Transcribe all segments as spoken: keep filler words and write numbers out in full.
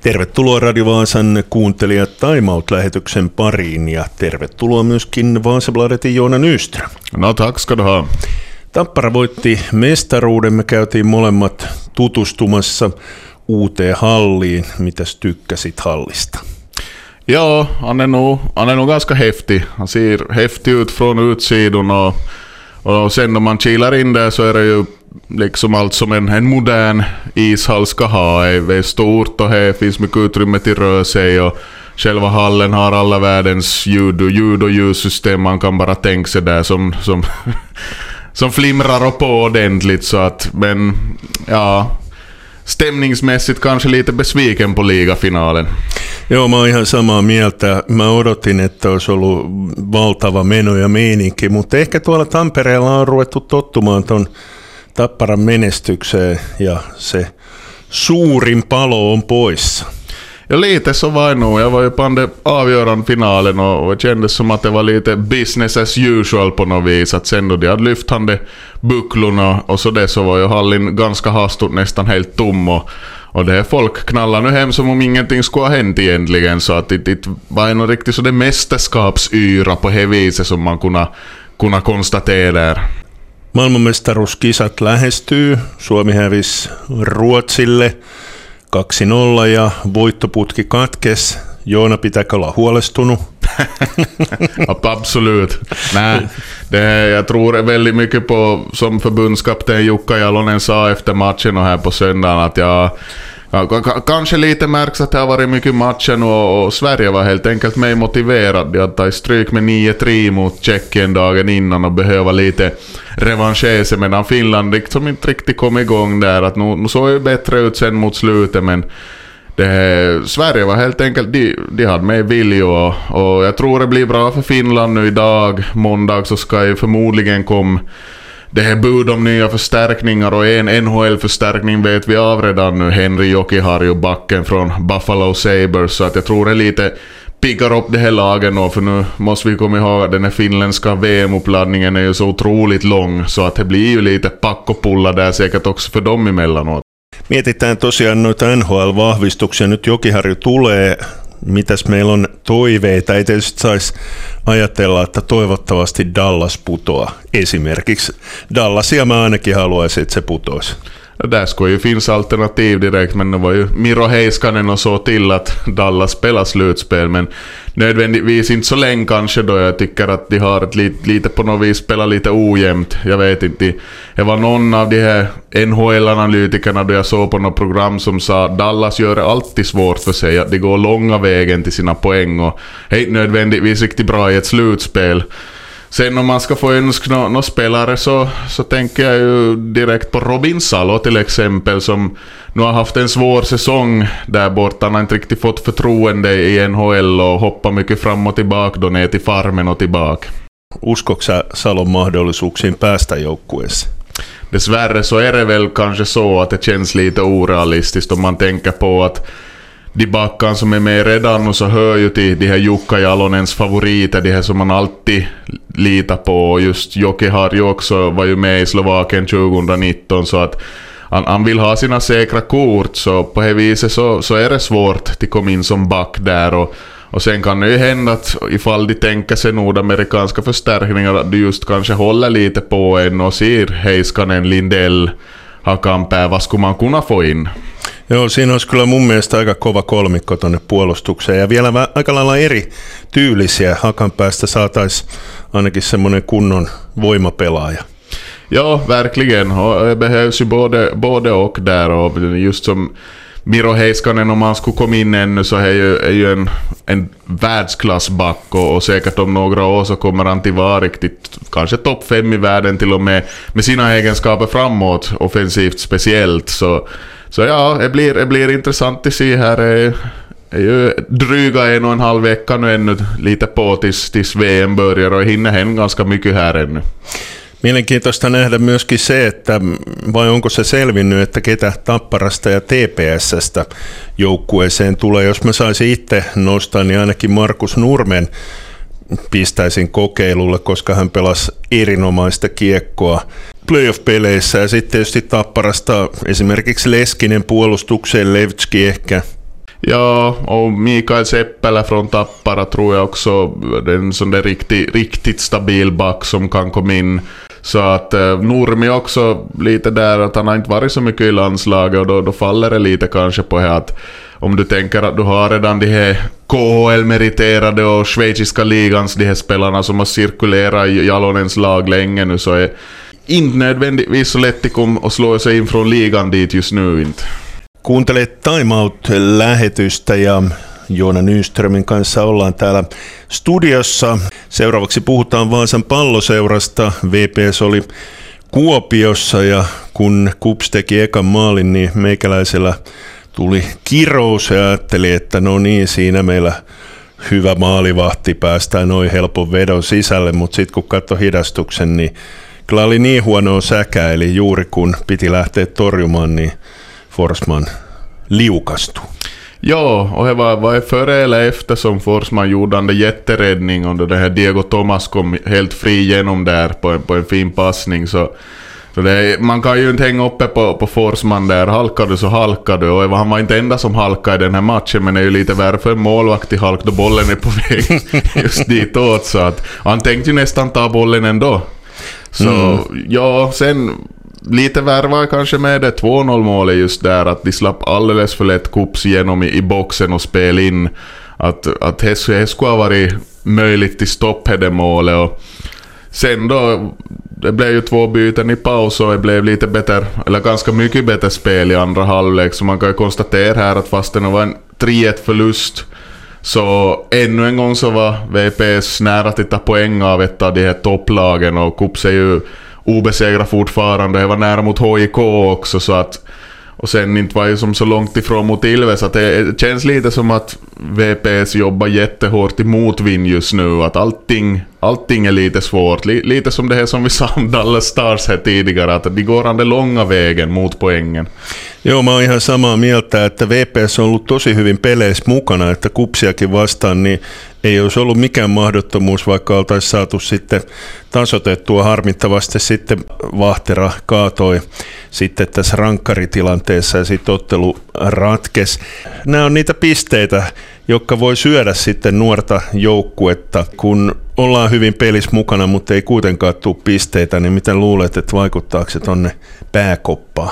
Tervetuloa Radio Vaasan kuuntelijat Time Out-lähetyksen pariin ja tervetuloa myöskin Vasabladetin Joona Nyström. No tack ska du ha. Tappara voitti mestaruuden, me käytiin molemmat tutustumassa uuteen halliin. Mitäs tykkäsit hallista? Ja, han är nog, han är nog ganska häftig. Han ser häftig ut från utsidan och, och sen när man kilar in där så är det ju liksom allt som en, en modern ishall ska ha. Det är stort och det finns mycket utrymme till röra sig och själva hallen har alla världens ljud och, ljud och ljussystem. Man kan bara tänka sig där som, som, som flimrar och på ordentligt. Så att, men ja, stämningsmässigt kanske lite besviken på ligafinalen. Joo, mä oon ihan samaa mieltä. Mä odotin, että olisi ollut valtava meno ja meininki, mutta ehkä tuolla Tampereella on ruvettu tottumaan ton Tapparan menestykseen ja se suurin palo on poissa. Ja lite så var det nog. Jag var ju på den avgörande finalen och, och det kändes som att det var lite business as usual på något vis. Att sen då de hade lyft han de bucklorna och så det så var ju hallin ganska hastigt nästan helt tom och, och det här folk knallar nu hem som om ingenting skulle ha hänt egentligen. Så att det, det var nog riktigt så det mästerskapsyra på det viset som man kunna, kunna konstatera. Maailmanmestaruuskisat lähestyy. Suomi hävisi Ruotsille kaksi nolla ja voittoputki katkes. Joona, pitääkö olla huolestunut? Absolut. Nej, det, jag tror väldigt mycket på, som förbundskapten Jukka Jalonen sa efter matchen och här på söndagen, att jag ja, k- kanske lite märks att det har varit mycket matchen och, och Sverige var helt enkelt mer motiverad. De hade tagit stryk med nio tre mot Tjeckien dagen innan och behöva lite revanschese, medan Finland liksom inte riktigt kom igång där. Att nu, nu såg ju bättre ut sen mot slutet, men det, Sverige var helt enkelt, de, de hade med vilja och, och jag tror det blir bra för Finland nu idag. Måndag så ska ju förmodligen komma det här bud om nya förstärkningar och en N H L-förstärkning vet vi av redan nu. Henri Jokiharju och backen från Buffalo Sabres, så att jag tror det lite piggar upp det här lagen då, för nu måste vi komma ihåg att den här finländska V M-uppladdningen är ju så otroligt lång, så att det blir ju lite pack och pulla där säkert också för dem emellanåt. Mietitään tosiaan noita N H L-vahvistuksia. Nyt Jokiharju tulee. Mitäs meillä on toiveita? Ei tietysti saisi ajatella, että toivottavasti Dallas putoaa. Esimerkiksi Dallasia mä ainakin haluaisin, että se putoisi. Där skulle ju finnas alternativ direkt, men det var ju Miro Heiskanen och så till att Dallas spelar slutspel, men nödvändigtvis inte så länge kanske då. Jag tycker att de har ett lite, lite på något vis spelat lite ojämnt. Jag vet inte, det var någon av de här N H L-analytikerna då jag såg på något program som sa att Dallas gör det alltid svårt för sig, att de går långa vägen till sina poäng och är inte nödvändigtvis riktigt bra i ett slutspel. Sen om man ska få önska några no spelare så, så tänker jag ju direkt på Robin Salo till exempel, som nu har haft en svår säsong där borta. Han har inte riktigt fått förtroende i N H L och hoppar mycket fram och tillbaka då ner till farmen och tillbaka. Uskoiko sä Salon mahdollisuuksiin päästä joukkueeseen? Dessvärre så är det väl kanske så att det känns lite orealistiskt om man tänker på att de backan som är med redan och så hör ju till de här Jukka Jalonens favoriter, de här som man alltid litar på. Just Jokiharju också var ju med i Slovakien tjugonitton, så att han, han vill ha sina säkra kort, så på det viset så, så är det svårt att komma in som back där. Och, och sen kan det ju hända att ifall de tänker sig nordamerikanska förstärkningar att de just kanske håller lite på en och ser Heiskanen, Lindell, Hakanpää, vad skulle man kunna få in? Joo, siinä olisi kyllä mun mielestä aika kova kolmikko tonne puolustukseen ja vielä vä- aika lailla eri tyylisiä. Hakanpäästä saataisiin ainakin semmoinen kunnon voimapelaaja. Ja, verkligen. Och det behövs ju både, både och där. Och just som Miro Heiskanen, om han skulle komma in ännu så är ju, är ju en, en världsklassback och, och säkert om några år så kommer han till vara riktigt, kanske topp fem i världen till och med, med sina egenskaper framåt, offensivt speciellt. Så, så ja, det blir, det blir intressant att se här. Det är ju dryga en och en halv vecka nu ännu lite på tills, tills V M börjar och hinner hända ganska mycket här ännu. Mielenkiintoista nähdä myöskin se, että vai onko se selvinnyt, että ketä Tapparasta ja T P S:stä joukkueeseen tulee. Jos mä saisin itse nostaa, niin ainakin Markus Nurmen pistäisin kokeilulle, koska hän pelasi erinomaista kiekkoa playoff-peleissä. Ja sitten tietysti Tapparasta esimerkiksi Leskinen puolustukseen, Levtski ehkä. Ja, och Mikael Seppälä från Tappara tror jag också, det är en sån där riktigt, riktigt stabil back som kan komma in. Så att eh, Nurmi också lite där att han har inte varit så mycket i landslaget och då, då faller det lite kanske på här att om du tänker att du har redan de här K H L-meriterade och schweiziska ligans de här spelarna som har cirkulerat i Jalonens lag länge nu, så är inte nödvändigtvis så lätt att slå sig in från ligan dit just nu inte. Kuuntelet Time Out-lähetystä ja Joona Nyströmin kanssa ollaan täällä studiossa. Seuraavaksi puhutaan Vaasan Palloseurasta. V P S oli Kuopiossa ja kun KuPS teki ekan maalin, niin meikäläisellä tuli kirous ja ajatteli, että no niin, siinä meillä hyvä maalivahti, päästään noin helpon vedon sisälle, mutta sitten kun katsoi hidastuksen, niin kyllä oli niin huonoa säkää, eli juuri kun piti lähteä torjumaan, niin Forsman liukastui. Ja, och det var, var före eller efter som Forsman gjorde en jätteräddning och då det här Diego Thomas kom helt fri igenom där på en, på en fin passning. Så, så det, man kan ju inte hänga uppe på, på Forsman där. Halkar du så halkar du. Och han var inte enda som halkade i den här matchen, men det är ju lite värre för en målvakt i halk då bollen är på väg just ditåt. Så att, han tänkte ju nästan ta bollen ändå. Så mm. ja, sen... Lite värvar kanske med det två noll målet just där, att de slapp alldeles för lätt KuPS igenom i, i boxen och spela in. Att, att det skulle ha varit möjligt till stopp det målet. Och sen då, det blev ju två byten i paus och det blev lite bättre, eller ganska mycket bättre spel i andra halvlek. Så man kan ju konstatera här att fast det var en tre ett förlust, så ännu en gång så var V P S nära att ta poäng av ett av de här topplagen, och KuPS är ju obesegrad fortfarande. Det var nära mot H I K också, så att, och sen inte var ju som så långt ifrån mot Ilves, att det känns lite som att V P S jobbar jättehårt i motvind just nu, att allting, allting är lite svårt, lite som det här som vi sa om Dallas Stars här tidigare, att de går den långa vägen mot poängen. Joo, mä oon ihan samaa mieltä, että V P S on ollut tosi hyvin peleissä mukana, että KuPSiakin vastaan niin ei olisi ollut mikään mahdottomuus, vaikka oltaisiin saatu sitten tasoitettua. Harmittavasti sitten Vahtera kaatoi sitten tässä rankkaritilanteessa ja sitten ottelu ratkesi. Nämä on niitä pisteitä, jotka voi syödä sitten nuorta joukkuetta, kun ollaan hyvin pelissä mukana, mutta ei kuitenkaan tule pisteitä, niin miten luulet, että vaikuttaako se tonne pääkoppaan?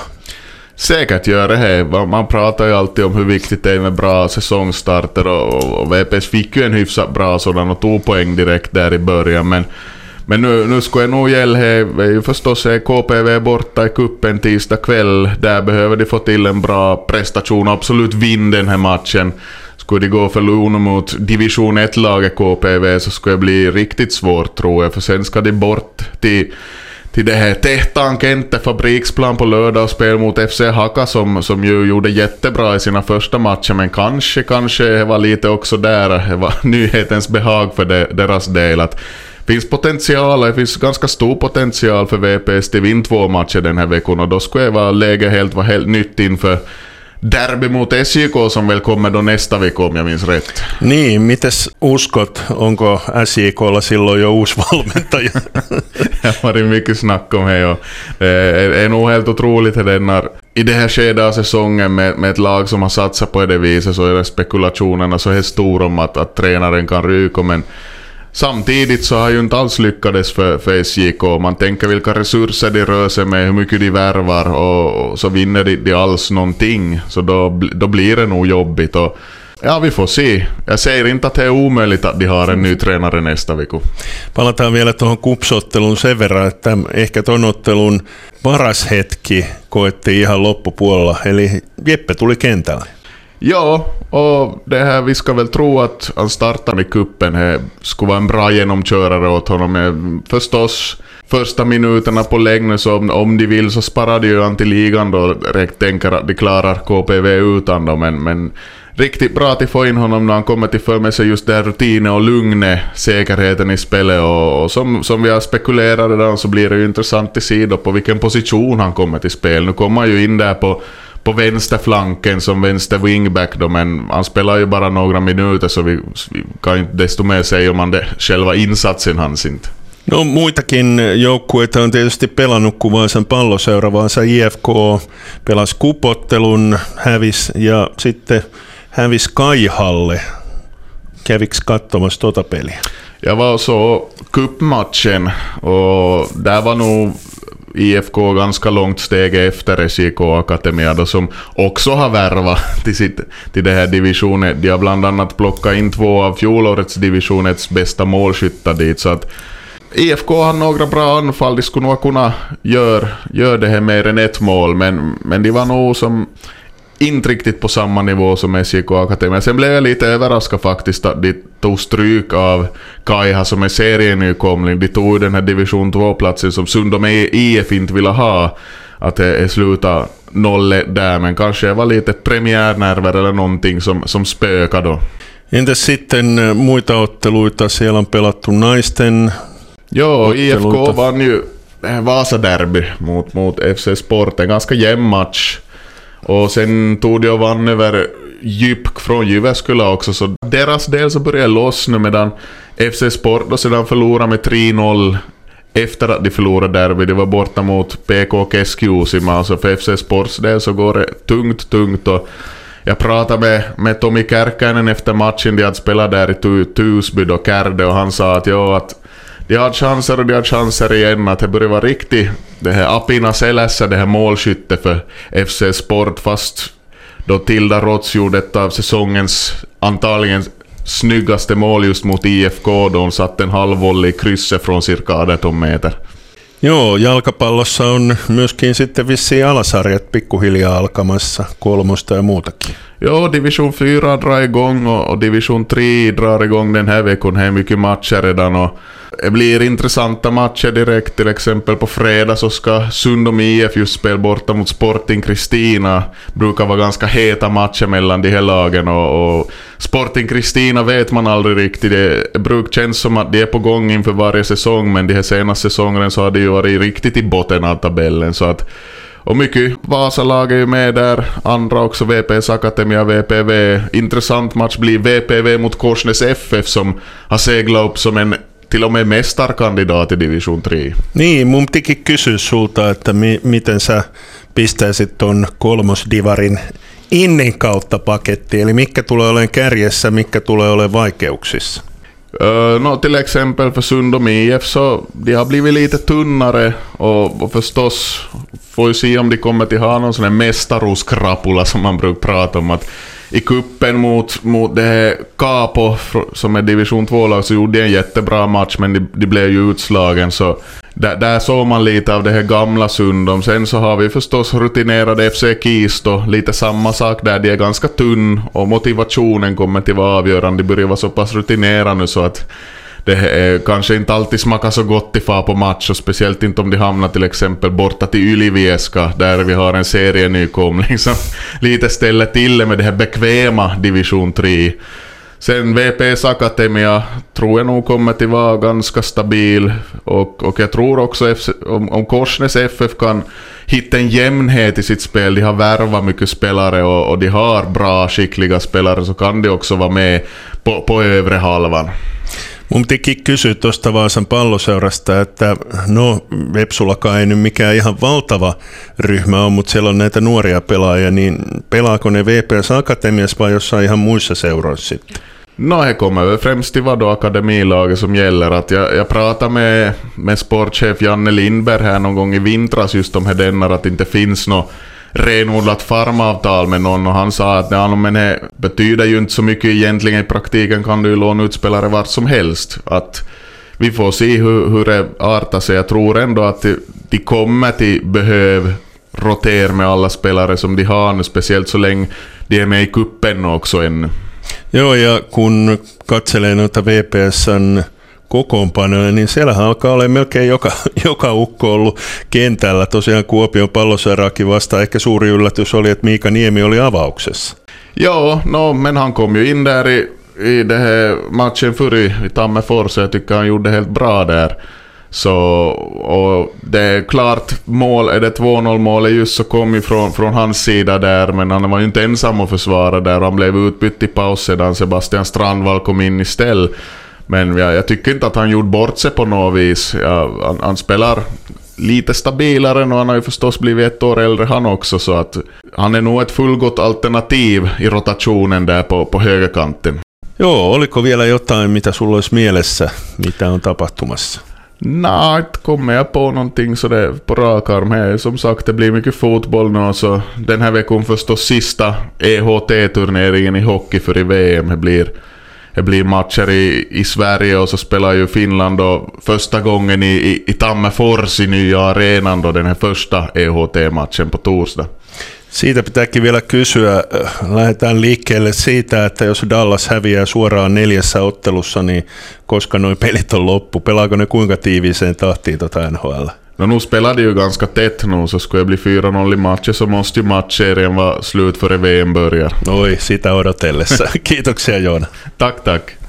Säkert gör det här. Man pratar ju alltid om hur viktigt det är med bra säsongstarter, och, och V P S fick ju en hyfsat bra sådan och tog poäng direkt där i början, men, men nu, nu ska jag nog gälla här, är ju förstås är K P V borta i kuppen tisdag kväll. Där behöver de få till en bra prestation och absolut vinna den här matchen. Skulle de gå för Luno mot division ett-laget K P V, så skulle det bli riktigt svårt tror jag, för sen ska de bort till till det här Tehtaan Kente fabriksplan på lördag och spel mot F C Haka som, som ju gjorde jättebra i sina första matcher, men kanske, kanske det var lite också där, det var nyhetens behag för det, deras del, att det finns potential, det finns ganska stor potential för V P S till vinna två matcher den här veckan, och då skulle det vara läge helt, var helt nytt inför derby mot S J K som väl kommer då nästa vecka om jag minns rätt. Niin, mites uskot, onko S J K:lla silloin jo uusi valmentaja? Det har varit mycket snack om det, och det är nog helt otroligt att den har, i det här skedet av säsongen med, med ett lag som har satsat på det viset, så är spekulationerna så här stora om att, att tränaren kan ryka, men samtidigt så har ju inte alls lyckades för, för S J K. Man tänker vilka resurser de rör sig med, hur mycket de värvar, och, och så vinner de, de alls någonting. Så då, då blir det nog jobbigt. Och ja, vi får se. Jag säger inte att det är omöjligt att de har en ny tränare nästa vecka. Palataan vielä tuohon KuPS-otteluun sen verran, että ehkä ton ottelun paras hetki koettiin ihan loppupuolella. Eli Jeppe tuli kentälle. Ja, och det här, vi ska väl tro att han startar i kuppen. Det skulle vara en bra genomkörare åt honom. Förstås, första minuterna på längden, så om, om de vill så sparar de ju han till ligan då. Direkt tänker att de klarar K P V utan då, men, men riktigt bra att få in honom när han kommer till för med sig just där rutinen och lugnet, säkerheten i spelet, och, och som, som vi har spekulerat redan, så blir det ju intressant att se då på vilken position han kommer till spel. Nu kommer han ju in där på på vänsterflanken som vänster wingback då, men han spelar ju bara några minuter, så vi, vi kan inte desto mer säga om han det, själva insatsen hans inte. No muitakin joukkueita on tietysti pelannut kuin Vaasan Palloseura. Vaasa I F K pelasi kupottelun, hävis, ja sitten hävisi Kaihalle. Käviks katsomassa tota peliä? Jag var så cupmatchen och där var nog I F K ganska långt steg efter S J K Akademia då, som också har värvat till, sitt, till det här divisionet. De har bland annat plockat in två av fjolårets divisionets bästa målskyttar dit, så att I F K har några bra anfall. De skulle nog kunna göra gör det här mer än ett mål, men, men de var nog som inte riktigt på samma nivå som S J K Akademia. Sen blev jag lite överraskad faktiskt att de tog stryk av Kaiha som är serienykomling. De tog den här division två-platsen som Sundom I F inte ville ha. Att det är sluta noll där, men kanske det var lite premiärnerver eller någonting som, som spökade då. Entäs sitten muita otteluita? Siellä on pelattu naisten. Joo, I F K vann ju Vasa-derby mot, mot F C Sport. En ganska jämn match. Och sen tog de och vann över Djupk från Jyväskylä också, så deras del så började lossna, medan F C Sport då sedan förlorade med tre noll efter att de förlorade derby. Det var borta mot P K Keski-Uusimaa, alltså för F C Sports del så går det tungt, tungt. Och jag pratade med, med Tomi Kärkäinen efter matchen. De hade spelat där i Tusby och Kärde, och han sa att, ja, att de har chanser och de har chanser igen, att det börjar vara riktigt det här apina selässä, det här målskytte för F C Sport, fast då Tilda Rots gjorde ett av säsongens antagligen snyggaste mål just mot I F K, då hon satt en halvvolley i krysset från cirka arton meter. Joo, jalkapallossa on myöskin sitten vissiin alasarjat pikkuhiljaa alkamassa, kolmosta ja muutakin. Ja, division fyra drar igång och, och division tre drar igång den här veckan. Det är mycket matcher redan och det blir intressanta matcher direkt. Till exempel på fredag så ska Sundom I F just spela borta mot Sporting Kristina. Brukar vara ganska heta matcher mellan de här lagen, och, och Sporting Kristina vet man aldrig riktigt. Det brukar kännas som att de är på gång inför varje säsong, men de här senaste säsongen så har de ju varit riktigt i botten av tabellen, så att och mycket Vasalag är ju med där, andra också V P S Akademia, V P V. Intressant match blir V P V mot Korsnäs F F som har seglat upp som en till och med mästarkandidat i division tre. Niin, mun pitikin kysyä sulta, että mi- miten sä pistäisit ton kolmosdivarin innin kautta pakettiin, eli mitkä tulee olemaan kärjessä, mitkä tulee olemaan vaikeuksissa? Uh, no, till exempel för Sundom I F så de har blivit lite tunnare, och, och förstås får ju se om de kommer till ha någon sån här mästaroskrapula som man brukar prata om, att i kuppen mot, mot det här Capo som är division två-lag så gjorde de en jättebra match, men de, de blev ju utslagen, så där, där såg man lite av det här gamla Sundom. Sen så har vi förstås rutinerade F C Kisto, lite samma sak där, de är ganska tunn och motivationen kommer till vara avgörande. De börjar vara så pass rutinerade nu så att det är, kanske inte alltid smakar så gott i far på match, och speciellt inte om de hamnar till exempel borta till Ylivieska där vi har en serienykomling som lite ställer till med det här bekväma division tre. Sen V P S Akademia tror jag nog kommer till vara ganska stabil, och, och jag tror också F C, om, om Korsnäs F F kan hitta en jämnhet i sitt spel, de har värvat mycket spelare och, och de har bra skickliga spelare, så kan de också vara med på, på övre halvan. Mun pitikin kysyä tuosta Vaasan palloseurasta, että no Vepsulakaan ei nyt mikään ihan valtava ryhmä on, mutta siellä on näitä nuoria pelaajia, niin pelaako ne V P S Akademiassa vai jossain ihan muissa seuroissa sitten? No, he kommer väl främst till vadå akademilaget som gäller. Att jag, jag pratade med, med sportchef Janne Lindberg här någon gång i vintras just om denna, att det inte finns något renodlat farmavtal med någon, och han sa att ja, men det betyder ju inte så mycket egentligen. I praktiken kan du ju låna ut spelare vart som helst. Att vi får se hur, hur det artar sig. Jag tror ändå att de, de kommer till behöv rotera med alla spelare som de har nu, speciellt så länge de är med i kuppen också ännu. Joo, ja kun katselee noita V P S:n kokoonpanoja, niin siellähän alkaa olla melkein joka, joka ukko ollut kentällä. Tosiaan Kuopion Palloseuraakin vasta ehkä suuri yllätys oli, että Miika Niemi oli avauksessa. Ja, no, men han kom ju in där i, i det här matchen förr i Tammerfors, så jag tycker han gjorde helt bra där. Så, och det är klart mål, är det två noll målet just så kom ju från, från hans sida där, men han var ju inte ensam att försvara där. Han blev utbytt i paus sedan Sebastian Strandvall kom in istället. Men ja, jag tycker inte att han gjorde bort sig på något vis. Ja, han, han spelar lite stabilare nu. Han har ju förstås blivit ett år äldre han också, så att han är nog ett fullgott alternativ i rotationen där på, på högerkanten. Joo, oliko vielä jotain, mitä sulla olisi mielessä, mitä on tapahtumassa? Nej, inte kommer jag på någonting så det på rak arm här. Som sagt, det blir mycket fotboll nu, så den här veckan förstås sista E H T-turneringen i hockey för i V M. Det blir, det blir matcher i, i Sverige, och så spelar ju Finland då första gången i, i, i Tammerfors i nya arenan då, den här första E H T-matchen på torsdag. Siitä pitääkin vielä kysyä, lähdetään liikkeelle siitä, että jos Dallas häviää suoraan neljässä ottelussa, niin koska nuo pelit on loppu, pelaako ne kuinka tiiviiseen tahtiin tota N H L? No nu spelade ju ganska tätt nu, så skulle det bli fyra noll i matcher så måste ju matchserien vara slut före V M börjar. Oi, sitä odotellessa. Kiitoksia Joona. Tack, tack.